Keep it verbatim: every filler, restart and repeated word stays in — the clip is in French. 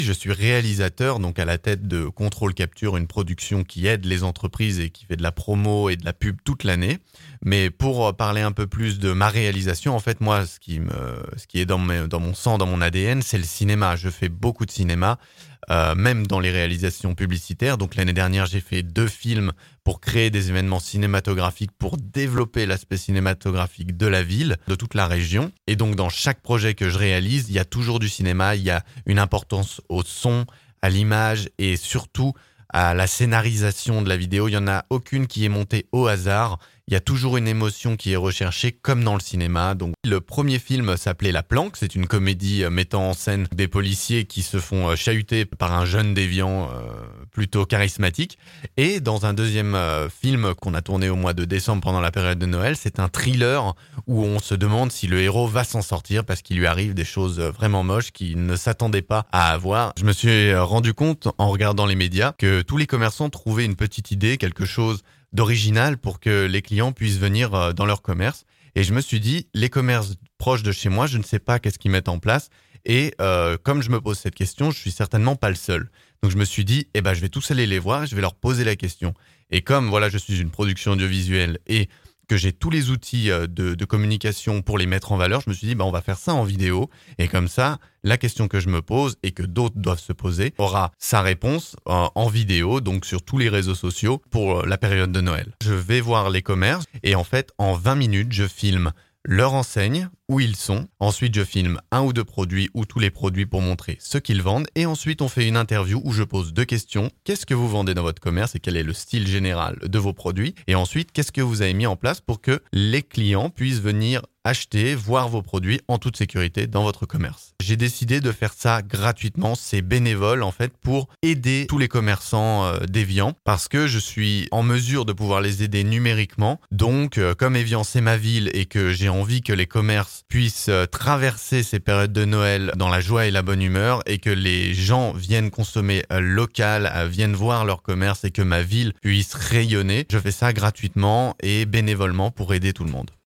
Je suis réalisateur, donc à la tête de Contrôle Capture, une production qui aide les entreprises et qui fait de la promo et de la pub toute l'année. Mais pour parler un peu plus de ma réalisation, en fait, moi, ce qui me, ce qui est dans, mes, dans mon sang, dans mon A D N, c'est le cinéma. Je fais beaucoup de cinéma, euh, même dans les réalisations publicitaires. Donc l'année dernière, j'ai fait deux films pour créer des événements cinématographiques, pour développer l'aspect cinématographique de la ville, de toute la région. Et donc dans chaque projet que je réalise, il y a toujours du cinéma, il y a une importance au son, à l'image et surtout à la scénarisation de la vidéo. Il n'y en a aucune qui est montée au hasard. Il y a toujours une émotion qui est recherchée, comme dans le cinéma. Donc, le premier film s'appelait La Planque. C'est une comédie mettant en scène des policiers qui se font chahuter par un jeune déviant euh, plutôt charismatique. Et dans un deuxième euh, film qu'on a tourné au mois de décembre pendant la période de Noël, c'est un thriller où on se demande si le héros va s'en sortir parce qu'il lui arrive des choses vraiment moches qu'il ne s'attendait pas à avoir. Je me suis rendu compte en regardant les médias que tous les commerçants trouvaient une petite idée, quelque chose d'original pour que les clients puissent venir dans leur commerce. Et je me suis dit, les commerces proches de chez moi, je ne sais pas qu'est-ce qu'ils mettent en place. Et euh, comme je me pose cette question, je suis certainement pas le seul. Donc je me suis dit, eh ben, je vais tous aller les voir et je vais leur poser la question. Et comme voilà, je suis une production audiovisuelle et que j'ai tous les outils de, de communication pour les mettre en valeur, je me suis dit, bah, on va faire ça en vidéo. Et comme ça, la question que je me pose et que d'autres doivent se poser aura sa réponse en, en vidéo, donc sur tous les réseaux sociaux pour la période de Noël. Je vais voir les commerces et en fait, en vingt minutes, je filme leur enseigne, où ils sont. Ensuite, je filme un ou deux produits ou tous les produits pour montrer ce qu'ils vendent. Et ensuite, on fait une interview où je pose deux questions. Qu'est-ce que vous vendez dans votre commerce et quel est le style général de vos produits? Et ensuite, qu'est-ce que vous avez mis en place pour que les clients puissent venir acheter, voir vos produits en toute sécurité dans votre commerce? J'ai décidé de faire ça gratuitement. C'est bénévole, en fait, pour aider tous les commerçants euh, d'Évian parce que je suis en mesure de pouvoir les aider numériquement. Donc, euh, comme Évian, c'est ma ville et que j'ai envie que les commerces puissent traverser ces périodes de Noël dans la joie et la bonne humeur et que les gens viennent consommer local, viennent voir leur commerce et que ma ville puisse rayonner. Je fais ça gratuitement et bénévolement pour aider tout le monde.